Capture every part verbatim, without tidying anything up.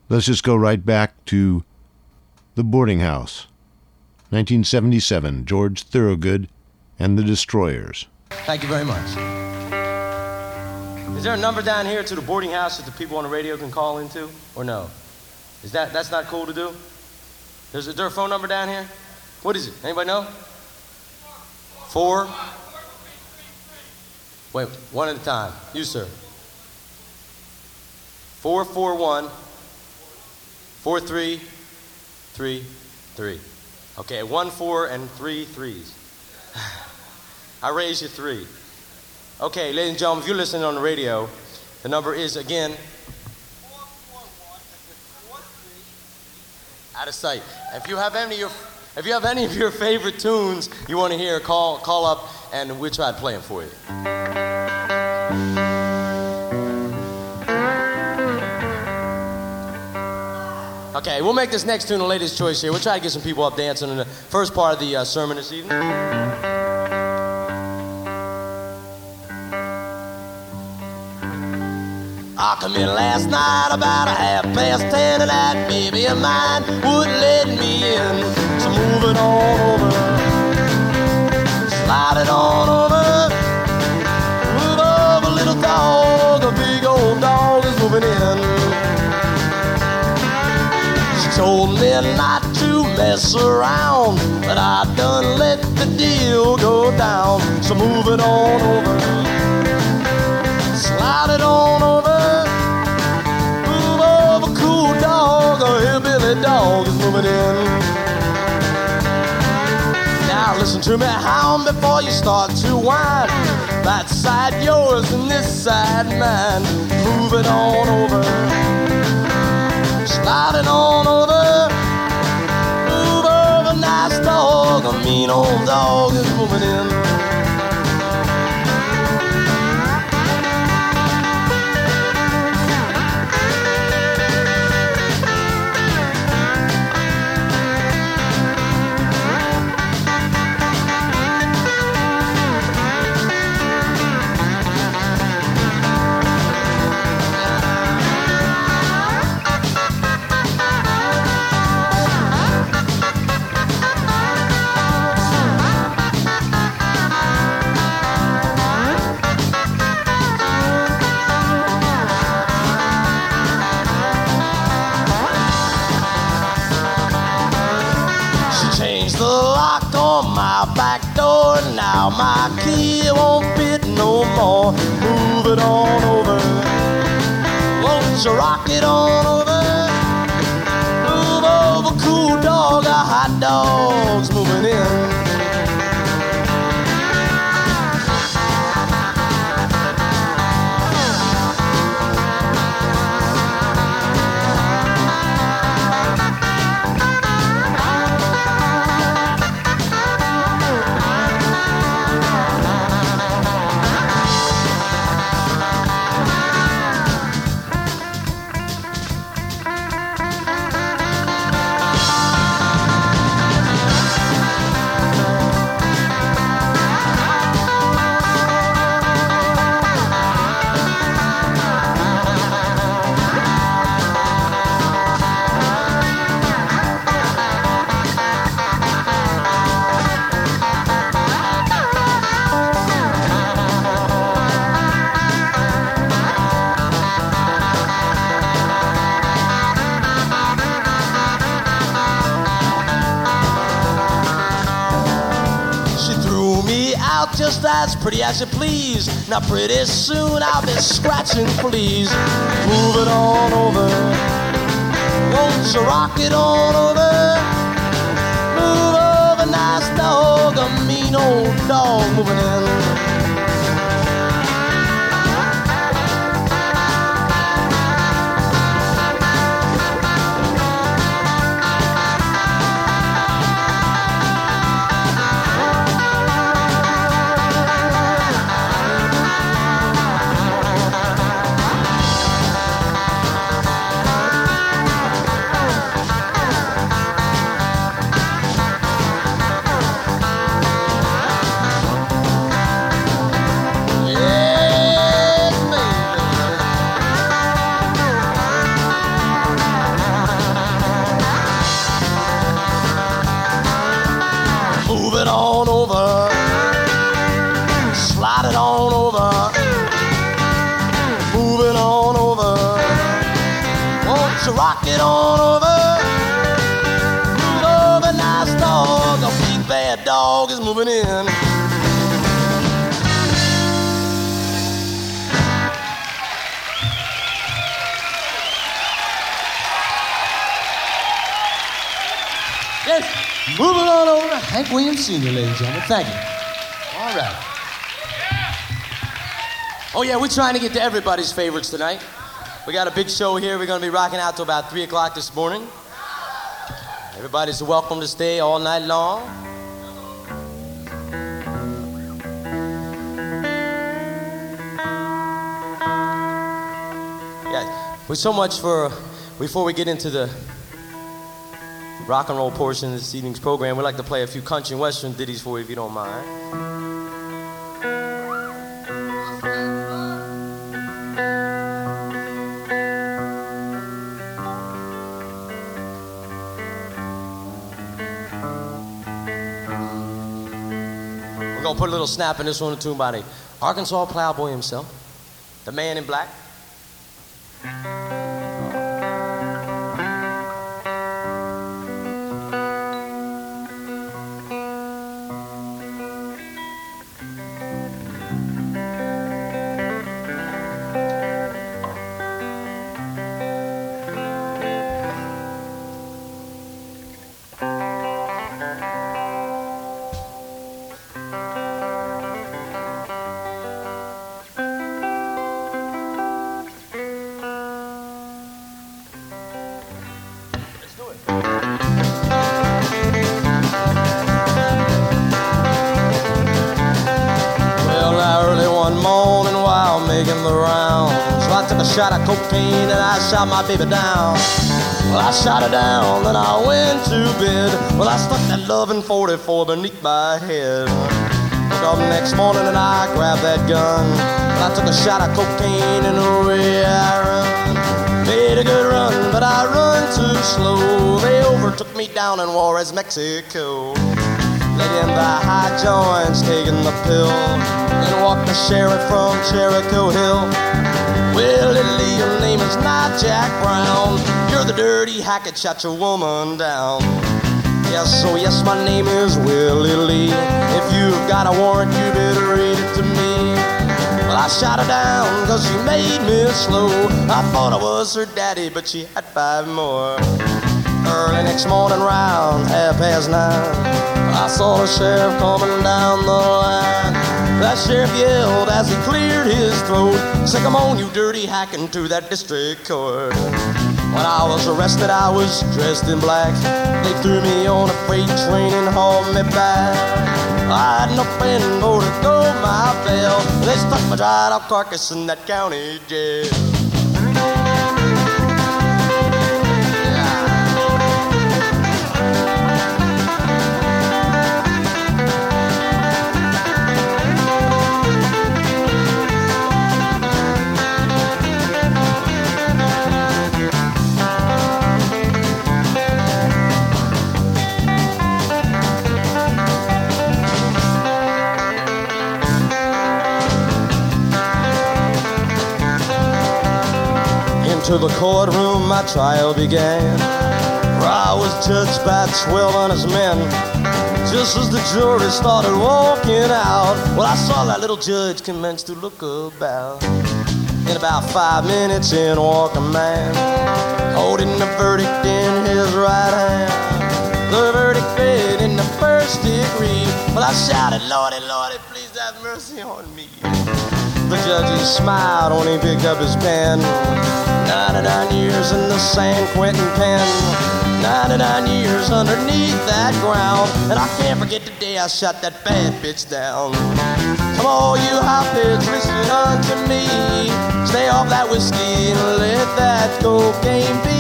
Let's just go right back to The Boarding House, nineteen seventy-seven, George Thorogood and the Destroyers. Thank you very much. Is there a number down here to the boarding house that the people on the radio can call into, or no? Is that, that's not cool to do? There's, is there a phone number down here? What is it? Anybody know? Four? Wait, one at a time. You, sir. Four, four, one, four, three, three, three. Okay, one, four, and three threes. I raised you three. Okay, ladies and gentlemen, if you're listening on the radio, the number is, again, out of sight. If you have any of your, if you have any of your favorite tunes you want to hear, call call up and we'll try to play them for you. Okay, we'll make this next tune the latest choice here. We'll try to get some people up dancing in the first part of the uh, sermon this evening. I come in last night about a half past ten, and that baby of mine wouldn't let me in. So move it on over, slide it on over, move over, little dog, a big old dog is moving in. She told me not to mess around, but I done let the deal go down. So move it on over, slide it on over. A hillbilly dog is moving in. Now listen to me, hound, before you start to whine. That side yours and this side mine. Move it on over, slide it on over. Move over, nice dog, a mean old dog is moving in. Now my key won't fit no more. Move it on over, won't you rock it on over? Move over, cool dog, a hot dog's moving in. Just as pretty as you please. Now pretty soon I'll be scratching fleas. Move it on over, won't you rock it on over? Move over, nice dog, a mean old dog moving in. you rock it on over? Move over, nice dog. A big bad dog is moving in. Yes, moving on over to Hank Williams Senior, ladies and gentlemen. Thank you. All right. Oh, yeah, we're trying to get to everybody's favorites tonight. We got a big show here. We're going to be rocking out till about three o'clock this morning. Everybody's welcome to stay all night long. Yeah, with so much for, before we get into the rock and roll portion of this evening's program, we'd like to play a few country and western ditties for you, if you don't mind. We're going to put a little snap in this one, a tune by the Arkansas plowboy himself, the man in black. Shot of cocaine and I shot my baby down. Well, I shot her down, then I went to bed. Well, I stuck that loving forty-four beneath my head. Woke up next morning and I grabbed that gun. Well, I took a shot of cocaine and away I run. Made a good run, but I run too slow. They overtook me down in Juarez, Mexico. Let in the high joints, taking the pill. Then walked the sheriff from Jericho Hill. Well, Lily, your name is not Jack Brown. You're the dirty hack that shot your woman down. Yes, so yes, my name is Willie Lee. If you've got a warrant, you better read it to me. Well, I shot her down cause she made me slow. I thought I was her daddy, but she had five more. Early next morning round half past nine, I saw the sheriff coming down the line. That sheriff yelled as he cleared his throat, say, come on, you dirty hack, into that district court. When I was arrested, I was dressed in black. They threw me on a freight train and hauled me back. I had nothing more to go my bell. They stuck my dried out carcass in that county jail. To the courtroom my trial began, where I was judged by twelve honest men. Just as the jury started walking out, well, I saw that little judge commence to look about. In about five minutes in walked a man, holding the verdict in his right hand. The verdict read in the first degree. Well, I shouted, Lordy, Lordy, please have mercy on me. The judge, he smiled when he picked up his pen. ninety-nine years in the San Quentin pen. ninety-nine years underneath that ground. And I can't forget the day I shot that bad bitch down. Come on, you hotbeds, listen unto me. Stay off that whiskey and let that cocaine be.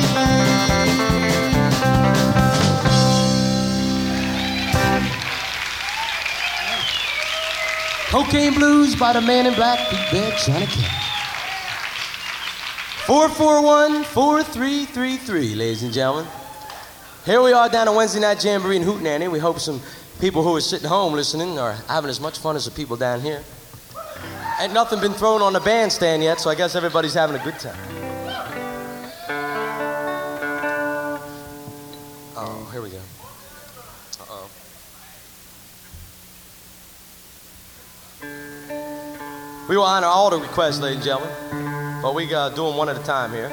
Cocaine Blues by the Man in Black, Big Bad Johnny Cash. four four one, four three three three, ladies and gentlemen. Here we are down at Wednesday Night Jamboree in Hootenanny. We hope some people who are sitting home listening are having as much fun as the people down here. Ain't nothing been thrown on the bandstand yet, so I guess everybody's having a good time. We will honor all the requests, ladies and gentlemen, but we uh, do them one at a time here.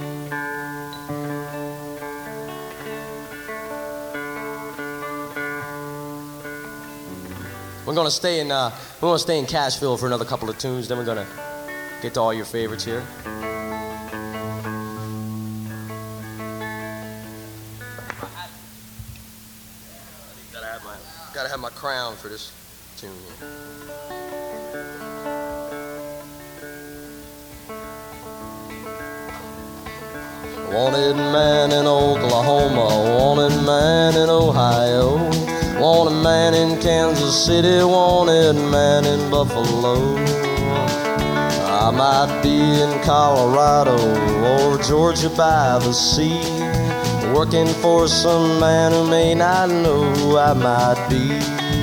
We're gonna stay in uh, we're gonna stay in Cashville for another couple of tunes. Then we're gonna get to all your favorites here. Gotta have my gotta have my crown for this tune here. Wanted man in Oklahoma, wanted man in Ohio, wanted man in Kansas City, wanted man in Buffalo. I might be in Colorado or Georgia by the sea, working for some man who may not know who I might be.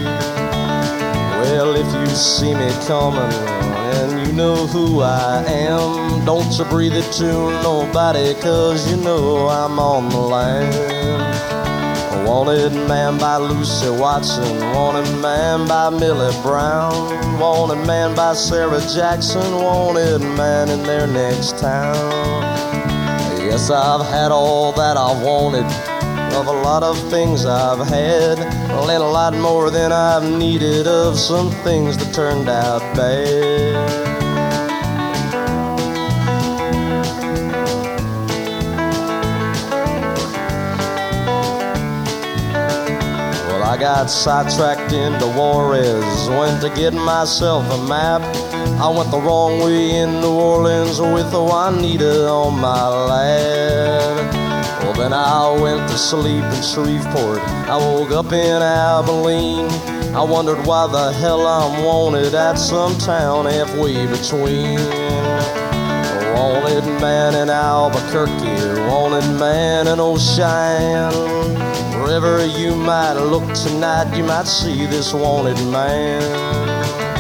Well, if you see me coming and you know who I am, don't you breathe it to nobody, 'cause you know I'm on the land. Wanted man by Lucy Watson, wanted man by Millie Brown, wanted man by Sarah Jackson, wanted man in their next town. Yes, I've had all that I wanted, of a lot of things I've had, and a lot more than I've needed of some things that turned out bad. Well, I got sidetracked into Juarez, went to get myself a map. I went the wrong way in New Orleans with Juanita on my lap. Well, then I went to sleep in Shreveport, I woke up in Abilene. I wondered why the hell I'm wanted at some town halfway between. Wanted man in Albuquerque, wanted man in Ocean. Wherever you might look tonight, you might see this wanted man.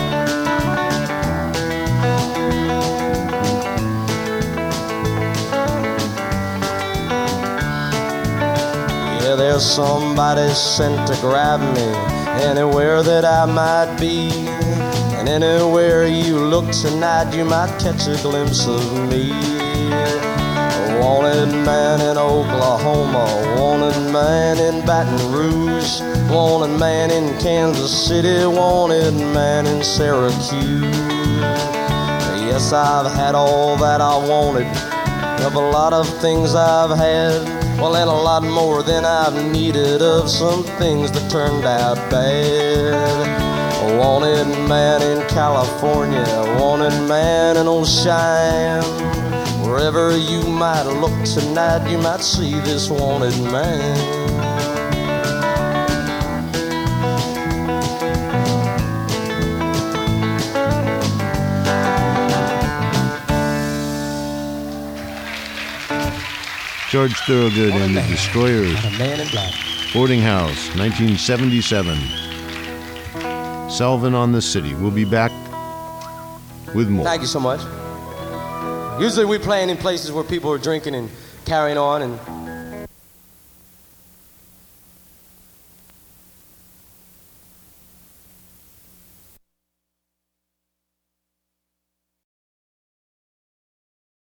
Yeah, there's somebody sent to grab me anywhere that I might be. And anywhere you look tonight, you might catch a glimpse of me. Wanted man in Oklahoma, wanted man in Baton Rouge, wanted man in Kansas City, wanted man in Syracuse. Yes, I've had all that I wanted, of a lot of things I've had, well, and a lot more than I've needed of some things that turned out bad. Wanted man in California, wanted man in Ocean. Wherever you might look tonight, you might see this wanted man. George Thorogood and the Destroyers. Not a man in black. Boarding House, nineteen seventy-seven. Selvin on the City. We'll be back with more. Thank you so much. Usually we're playing in places where people are drinking and carrying on, and